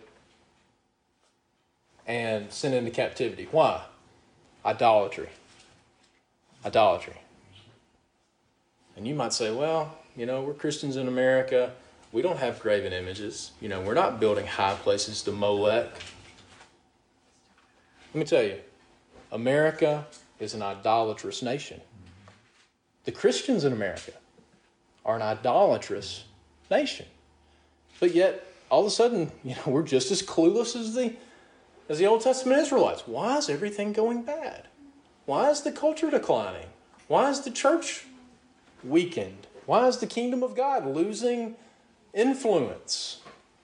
and sent into captivity? Why? Idolatry. Idolatry. And you might say, well, we're Christians in America. We don't have graven images. We're not building high places to Molech. Let me tell you, America is an idolatrous nation. The Christians in America are an idolatrous nation. But yet, all of a sudden, we're just as clueless as the Old Testament Israelites. Why is everything going bad? Why is the culture declining? Why is the church weakened? Why is the kingdom of God losing influence?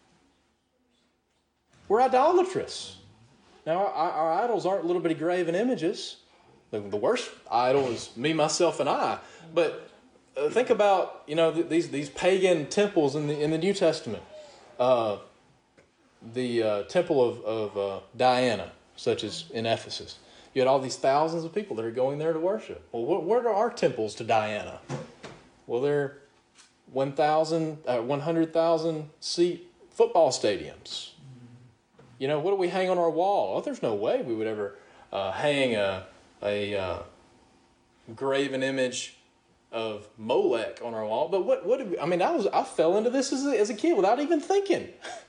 We're idolatrous. Now, our idols aren't little bitty graven images. The worst idol is me, myself, and I. But think about these pagan temples in the New Testament. The temple of Diana, such as in Ephesus. You had all these thousands of people that are going there to worship. Well, what are our temples to Diana? Well, they're 100,000 seat football stadiums. What do we hang on our wall? Oh, there's no way we would ever hang a graven image of Molech on our wall. But what did we, I fell into this as a kid without even thinking.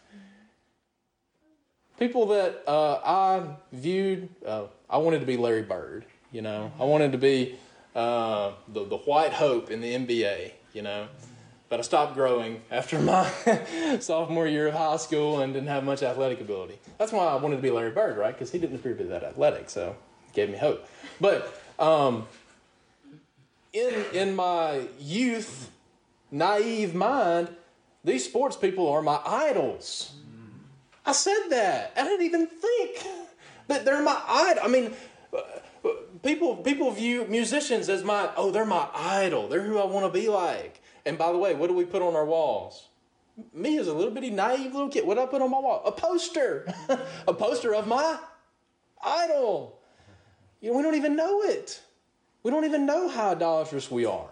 People that I viewed, I wanted to be Larry Bird. I wanted to be the white hope in the NBA. But I stopped growing after my sophomore year of high school and didn't have much athletic ability. That's why I wanted to be Larry Bird, right? Because he didn't appear to be that athletic, so it gave me hope. But in my youth, naive mind, these sports people are my idols. I said that. I didn't even think that they're my idol. People view musicians as they're my idol. They're who I want to be like. And by the way, what do we put on our walls? Me as a little bitty naive little kid, what did I put on my wall? A poster. A poster of my idol. We don't even know it. We don't even know how idolatrous we are.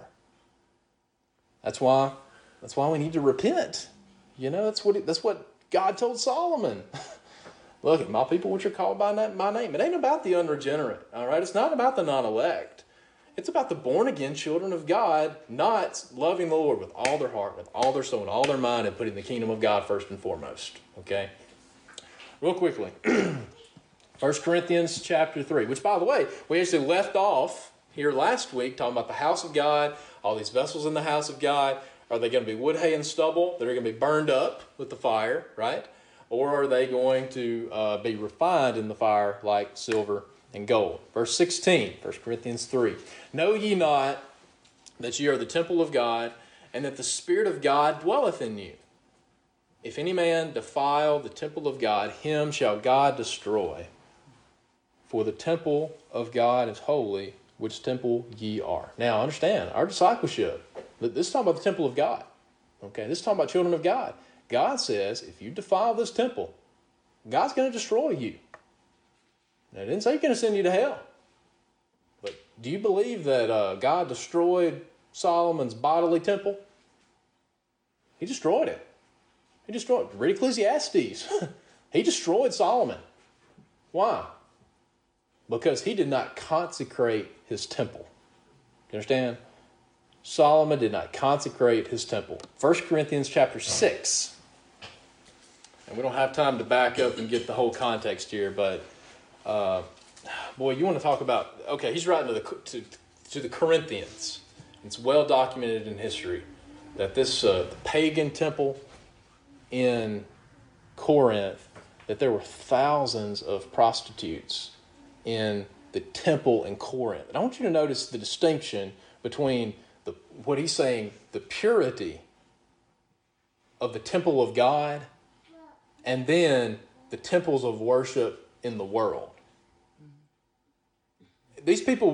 That's why we need to repent. That's what God told Solomon. Look, my people which are called by my name. It ain't about the unregenerate, all right? It's not about the non-elect. It's about the born-again children of God not loving the Lord with all their heart, with all their soul, and all their mind, and putting the kingdom of God first and foremost, okay? Real quickly, 1 Corinthians chapter 3, which, by the way, we actually left off here last week talking about the house of God, all these vessels in the house of God. Are they going to be wood, hay, and stubble that are going to be burned up with the fire, right? Or are they going to be refined in the fire like silver and gold? Verse 16, 1 Corinthians 3. Know ye not that ye are the temple of God, and that the Spirit of God dwelleth in you? If any man defile the temple of God, him shall God destroy. For the temple of God is holy, which temple ye are. Now, understand, our discipleship, this is talking about the temple of God. Okay, this is talking about children of God. God says, if you defile this temple, God's going to destroy you. Now, it didn't say He's going to send you to hell. But do you believe that God destroyed Solomon's bodily temple? He destroyed it. He destroyed it. Read Ecclesiastes. He destroyed Solomon. Why? Because he did not consecrate his temple. You understand? Solomon did not consecrate his temple. 1 Corinthians chapter 6. And we don't have time to back up and get the whole context here, but boy, you want to talk about, okay, he's writing to the Corinthians. It's well documented in history that this the pagan temple in Corinth, that there were thousands of prostitutes in the temple in Corinth. And I want you to notice the distinction between what he's saying, the purity of the temple of God, and then the temples of worship in the world. These people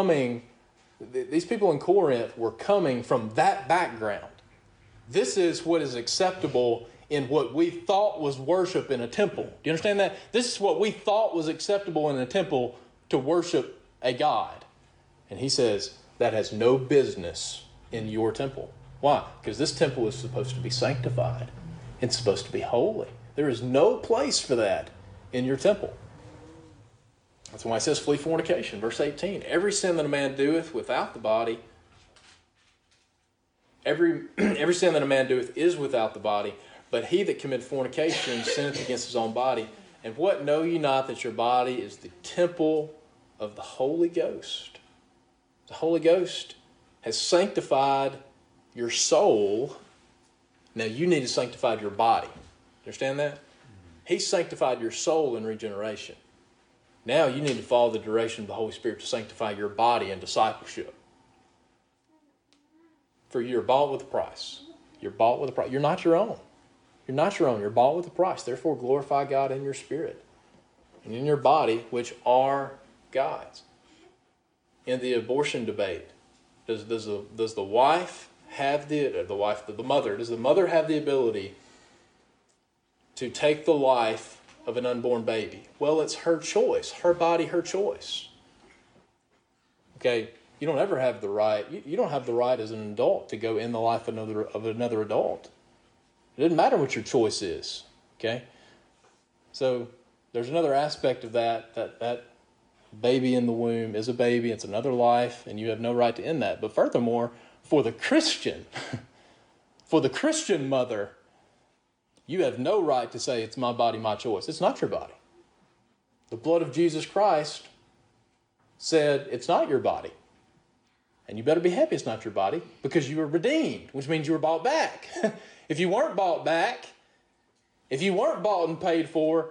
in Corinth were coming from that background. This is what is acceptable in what we thought was worship in a temple. Do you understand that? This is what we thought was acceptable in a temple to worship a God. And he says, that has no business in your temple. Why? Because this temple is supposed to be sanctified. It's supposed to be holy. There is no place for that in your temple. That's why it says, flee fornication. Verse 18, every sin that a man doeth without the body, every sin that a man doeth is without the body, but he that committeth fornication sinneth against his own body. And what, know ye not that your body is the temple of the Holy Ghost? The Holy Ghost has sanctified your soul. Now you need to sanctify your body. You understand that? He sanctified your soul in regeneration. Now you need to follow the direction of the Holy Spirit to sanctify your body in discipleship. For you're bought with a price. You're bought with a price. You're not your own. You're not your own. You're bought with a price. Therefore, glorify God in your spirit and in your body, which are God's. In the abortion debate, does the wife have the mother? Does the mother have the ability to take the life of an unborn baby? Well, it's her choice. Her body, her choice. Okay, you don't ever have the right. You don't have the right as an adult to go in the life of another adult. It doesn't matter what your choice is. Okay, so there's another aspect of that baby in the womb is a baby. It's another life, and you have no right to end that. But furthermore, for the Christian mother, you have no right to say, it's my body, my choice. It's not your body. The blood of Jesus Christ said it's not your body. And you better be happy it's not your body, because you were redeemed, which means you were bought back. If you weren't bought back, if you weren't bought and paid for,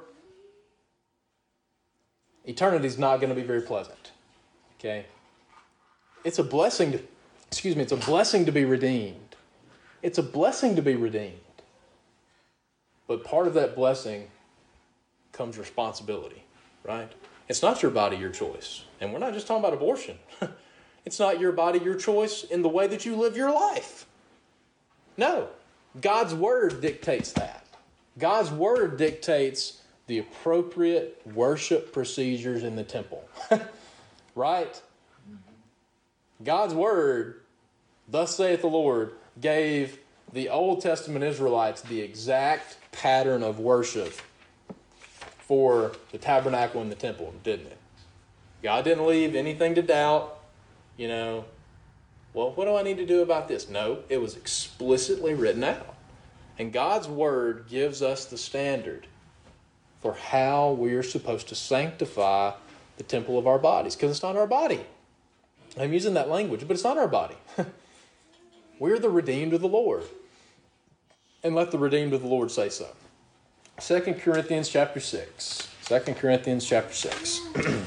eternity's not going to be very pleasant. Okay? It's a blessing to be redeemed. It's a blessing to be redeemed. But part of that blessing comes responsibility, right? It's not your body, your choice. And we're not just talking about abortion. It's not your body, your choice in the way that you live your life. No. God's Word dictates that. God's Word dictates the appropriate worship procedures in the temple. Right? God's Word, thus saith the Lord, gave the Old Testament Israelites the exact pattern of worship for the tabernacle and the temple, didn't it? God didn't leave anything to doubt, well, what do I need to do about this? No, it was explicitly written out. And God's Word gives us the standard for how we are supposed to sanctify the temple of our bodies, because it's not our body. I'm using that language, but it's not our body. We're the redeemed of the Lord. And let the redeemed of the Lord say so. 2 Corinthians chapter 6. 2 Corinthians chapter 6.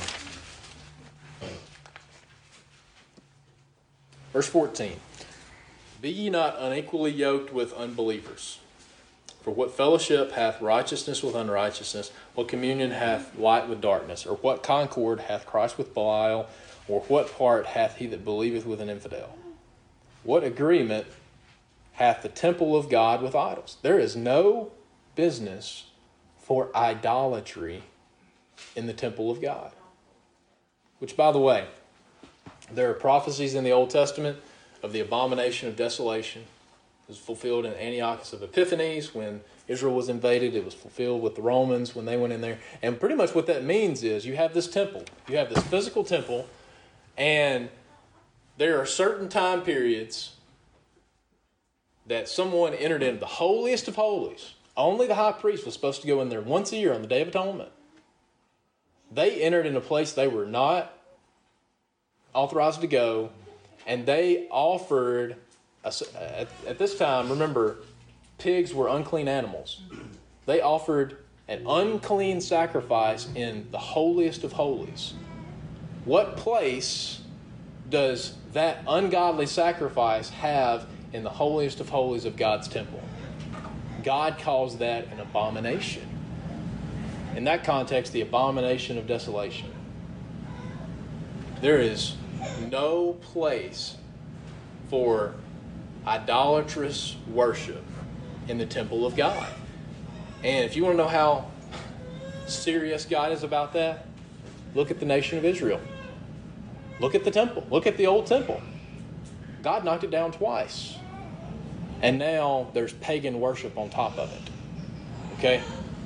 Verse 14. Be ye not unequally yoked with unbelievers. For what fellowship hath righteousness with unrighteousness? What communion hath light with darkness? Or what concord hath Christ with Belial? Or what part hath he that believeth with an infidel? What agreement hath the temple of God with idols? There is no business for idolatry in the temple of God. Which, by the way, there are prophecies in the Old Testament of the abomination of desolation. It was fulfilled in Antiochus of Epiphanes when Israel was invaded. It was fulfilled with the Romans when they went in there. And pretty much what that means is you have this temple. You have this physical temple, and there are certain time periods that someone entered into the holiest of holies. Only the high priest was supposed to go in there once a year on the Day of Atonement. They entered in a place they were not authorized to go, and they offered, at this time, remember, pigs were unclean animals. They offered an unclean sacrifice in the holiest of holies. What place does that ungodly sacrifice have in the holiest of holies of God's temple? God calls that an abomination. In that context, the abomination of desolation. There is no place for idolatrous worship in the temple of God. And if you want to know how serious God is about that, look at the nation of Israel. Look at the temple. Look at the old temple. God knocked it down twice. And now there's pagan worship on top of it. Okay?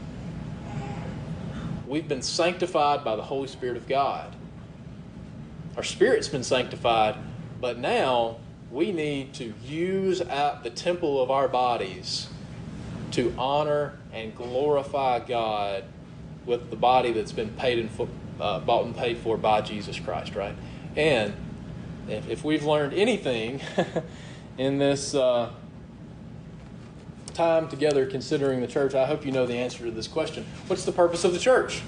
We've been sanctified by the Holy Spirit of God. Our spirit's been sanctified, but now we need to use out the temple of our bodies to honor and glorify God with the body that's been bought and paid for by Jesus Christ, right? And if we've learned anything in this time together considering the church, I hope you know the answer to this question. What's the purpose of the church?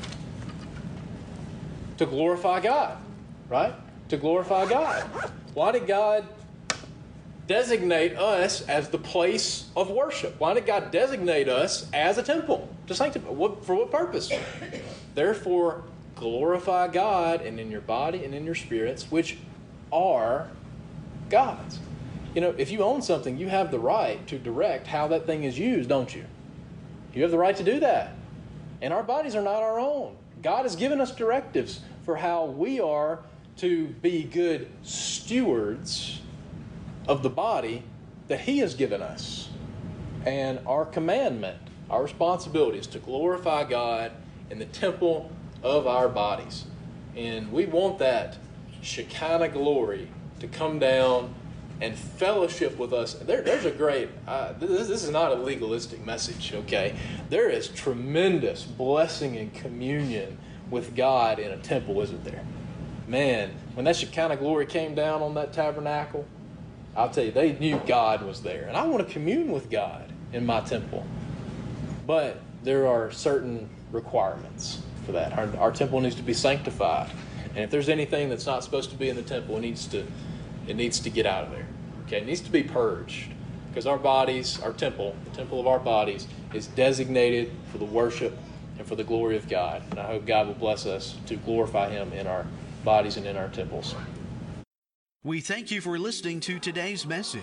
To glorify God, right? To glorify God. Why did God designate us as the place of worship? Why did God designate us as a temple to sanctify? For what purpose? Therefore, glorify God and in your body and in your spirits, which are God's. If you own something, you have the right to direct how that thing is used, don't you? You have the right to do that. And our bodies are not our own. God has given us directives for how we are to be good stewards of the body that He has given us. And our commandment, our responsibility is to glorify God in the temple of our bodies. And we want that Shekinah glory to come down and fellowship with us. There's a great, this is not a legalistic message, okay? There is tremendous blessing and communion with God in a temple, isn't there? Man, when that Shekinah glory came down on that tabernacle, I'll tell you, they knew God was there. And I want to commune with God in my temple. But there are certain requirements for that. Our temple needs to be sanctified. And if there's anything that's not supposed to be in the temple, it needs to get out of there. Okay, it needs to be purged. Because our bodies, our temple, the temple of our bodies, is designated for the worship and for the glory of God. And I hope God will bless us to glorify Him in our bodies and in our temples. We thank you for listening to today's message.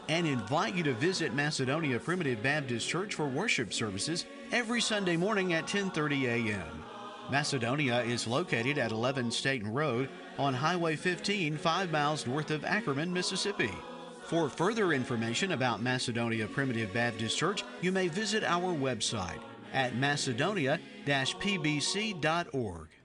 and invite you to visit Macedonia Primitive Baptist Church for worship services every Sunday morning at 10:30 a.m. Macedonia is located at 11 Staten Road on Highway 15, 5 miles north of Ackerman, Mississippi. For further information about Macedonia Primitive Baptist Church, you may visit our website at macedonia-pbc.org.